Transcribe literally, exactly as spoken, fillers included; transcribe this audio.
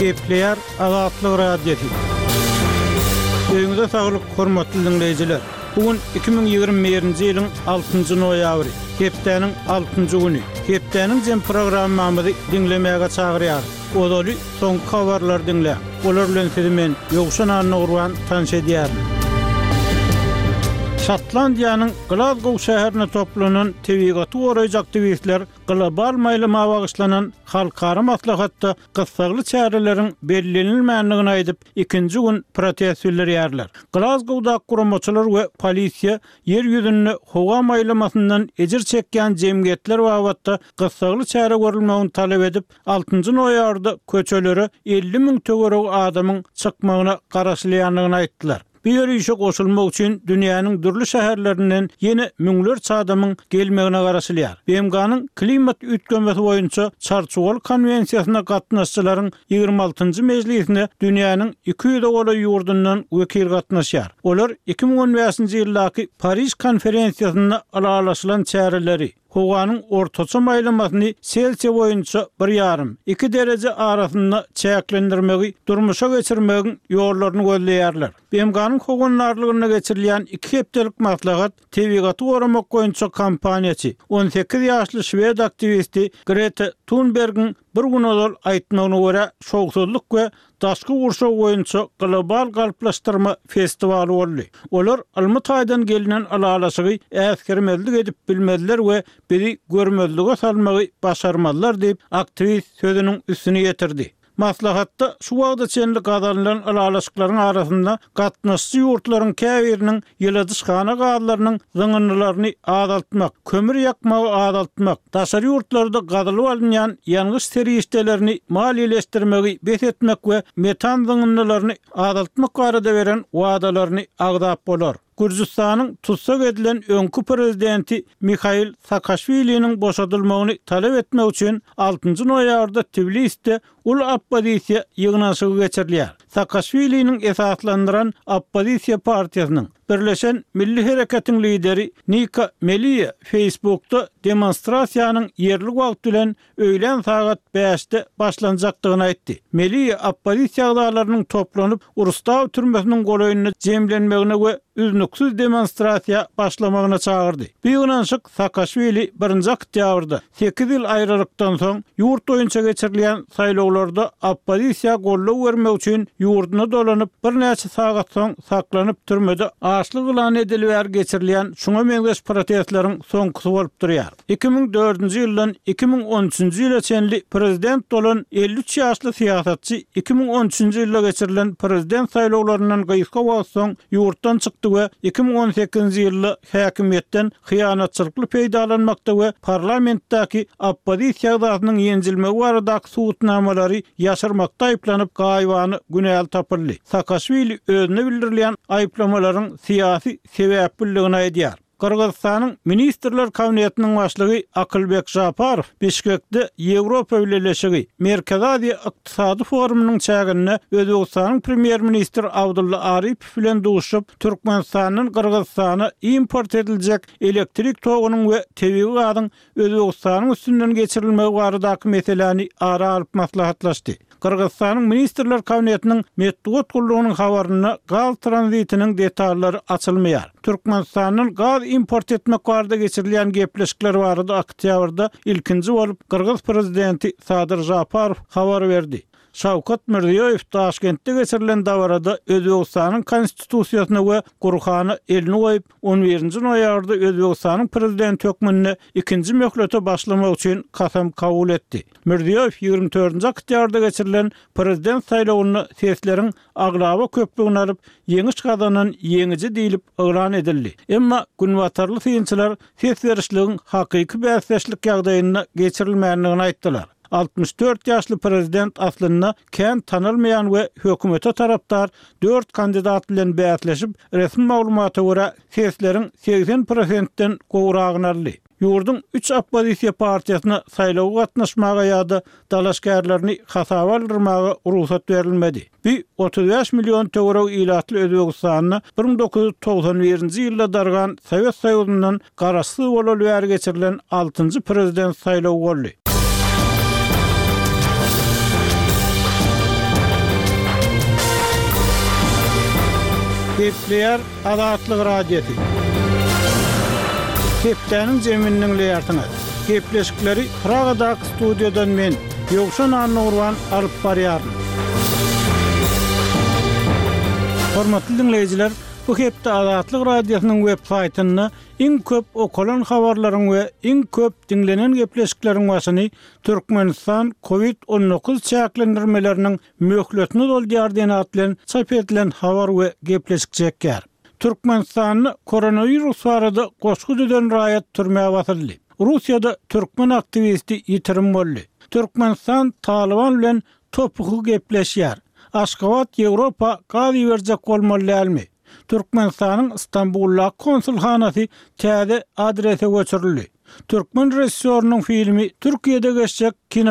Gepleyer Azatlyk Radiosu. Öňüňizde saglyk, hormatly dinleyijiler. Bugün iki bin ýygrimi-nji ýylyň altynjy noýabry, hepdeniň altynjy güni. Hepdeniň jem programmamyzy dinlemäge çagyrýar. Odaly soňky habarlar dinle. Olar bilen sizi men Ýogşan Anna Urban tanış edýär. Şotlandiýanyň Glasgow şäherine toplanan tebigaty goraýjy aktivistler global maýlyma bagyşlanan halkara maslahatda gyssagly çäreleriň bellenilmänligini aýdyp ikinji gün protest bildirýärler. Glasgow'da guramaçylar we polisiýa ýer ýüzünde howa maýlymasyndan ejir çekýän jemgyýetler wagtda gyssagly çäre görülmegini talap edip altynjy noýarda köçelere elli miň töwerek adamyň çykmagyna garaşlyanlygyny aýtdylar. Bir ýürüýüşe goşulmak üçin dünýäniň dürli şäherlerinden ýene müňler adamyň gelmegine garaşylýar. B M G'nyň klimat üýtgemesi boýunça Çarçuwal konwensiýasyna gatnaşçylaryň ýygrimi altynjy mejlisine dünýäniň iki ýüz goly ýurdundan wekil gatnaşýar. Olar iki bin on beşinji ýyldaky Paris konferensiýasyna aralaşylan çärelleri howanyň ortaça maýlymasyny Selsiýa boýunça bir ýarym iki derece arasynda çäklendirmegi, durmuşa geçirmegiň ýollaryny gözleýärler. B M G'nyň howanlarlygyna geçirilýän iki hepdelik maslahat tebigaty goramak boýunça kampaniýaçy on sekiz ýaşly Şwed aktivisti Greta Thunberg'in bir gün ol aýtmagyna görä şowsuzlyk we daşky urşa boýunça global galplaşdyrma festivaly boldy. Olar Almataýdan gelinen alalaşygy äskermezlik edip bilmediler we bizi görmezlige salmagy başarmalylar diýip aktivist sözüniň üstüne ýetirdi. Maslahatda şu wagtda çenli gazanlaryň alalaşyklaryň arasynda gatnaşçy ýurtlaryň käbiriniň ýyladyşgana gazlarynyň zyňynlaryny azaltmak, kömür ýakmagy azaltmak, daşary ýurtlarda gazylyp alynýan ýangyş terişdelerini maliýeleşdirmegi besetmek we metan zyňynlaryny azaltmak barada beren wagdalaryny agdap bolar. Gürjistanyň tutsak edilen öňkü prezidenti Mikhail Saakashviliň boşadylmagyny talap etmek üçin altynjy noýabryda Tbiliside ul oppozisiýa ýygnanyşygy geçirilýär. Saakashviliň esaslandyran oppozisiýa partiýasynyň Birleşen Milli Hereketiň lideri Nika Meliye Facebook'ta demonstrasiýanyň yerli wagt bilen öýlen saat beşde başlanjakdygyny aýtdy. Meliye oppozisiýa agdalarynyň toplanyp Urusdaw türmesiniň golaýyna jemlenmegine we üznüksiz demonstrasiýa başlamagyna çagyrdy. Bu ýygnanyşyk Saakashvili birinji oktýabrda sekiz ýyl aýrylykdan soň ýurt boýunça geçirilýän saýlawlarda oppozisiýa gollaw bermek üçin ýurduny dolanyp bir näçe saat soň saklanyp türmede açlyk ilan edilýär geçirilýän şuňa meňzeş protestleriň soňkysy bolup durýar. iki bin dördünji ýyldan iki bin on üçinji ýyla çenli prezident bolan elli üç ýaşly siýasatçy iki bin on üçinji ýylda geçirilen prezident saýlawlarynyň gyýyska soň ýurtdan çykdy we iki bin on sekizinji ýylda häkimetden hyýanatçylykly peýdalanmakda we parlamentdäki oppozisiýa agdasynyň ýenjilmegi baradaky suwutnamalary ýaşyrmakda aýplanyp gaýwany günäl tapyldy. Saakashvili özüne bildirilýän aýplamalaryň siyasi sebäpligini aýdýar. Kırgızstanyň Ministrler Kabinetiniň başlygy Akylbek Japarow Bişkekde Ýewropa Birleşigi Merkezi Aziýa Ykdysady forumynyň çägine Özbegistanyň premier ministri Abdulla Aripov bilen duşup Türkmenistanyň Kırgızstana import ediljek elektrik togunyň we tebigi gazyň Özbegistanyň üstünden geçirilmegi baradaky meseleni ara alyp maslahatlaşdy. Kırgızstanyň Ministrler Kabinetiniň metbuat gullugynyň habaryna gaz tranzitiniň detallary açylmaýar. Türkmenistanyň gaz import etmek barada geçirilýän gepleşikler barada oktýabrda ilkinji bolup Kırgız prezidenti Sadyr Japarow habar berdi. Şawkat Mirziýoýew Taşkentde geçirilen dawarada Özbegistanyň konstitusiýasyna we Gurhany elini goýup on birinji noýabrda Özbegistanyň prezident hökmüne ikinji möhlete başlamak üçin kasam kabul etdi. Mirziýoýew ýygrimi dördünji oktýabrda geçirilen prezident saýlawyny sesleriň aglaba köpligini alyp ýeňiş gazanan ýeňici diýilip elan edildi. Emma günwatarly synçylar ses berişligiň hakyky bäsleşlik ýagdaýyna geçirilmänligini aýtdylar. altmış dört ýaşly prezident aslynda kän tanylmaýan we hökümete tarapdar dört kandidat bilen bäsleşip resmi maglumaty görä sesleriň seksen prosentden gowragyny aldy. Ýurdun üç oppozisiýa partiýasyna saýlaw gatnaşmaga ýa-da dalaşgärlerini hasaba aldyrmaga ruhsat berilmedi. Bir otuz beş milyon töwerek ilatly Özbegistanyna bir bin dokuz yüz togsan birinji ýylda dargan Sowet Soýuzundan garaşsyz bolup ýer geçirilen altynjy prezident saýlawy boldy. Gepleyer Azatlyk Radiosu. Keptäniň jeminiň leýartyny. Gepleşikleri Pragadaky studiýadan men Ýogşan Annurwan alyp barýarym. Hormatly dinleýijiler, bu hepde Azatlyk Radiosynyň web saýtyna iň köp okulan habarlaryň we iň köp dinlenen gepleşikleriň başyny Türkmenistan covid on dokuz çäklendirmeleriniň möhletini doldurýar diýen atlan çap edilen habar we gepleşik çekýär. Türkmenistanyny koronavirus barada goşgu düzen raýat türmäge batyrdy. Russiýada türkmen aktivisti ýitirim boldy. Türkmenistan Taliban bilen topuky gepleşýär. Aşgabat Ýewropa gazy berjek bolmaly. Türkmenistanyň Istanbulda konsulhanasy täze adrese göçürildi. Türkmen rejissörüniň filmi Türkiýede geçecek kino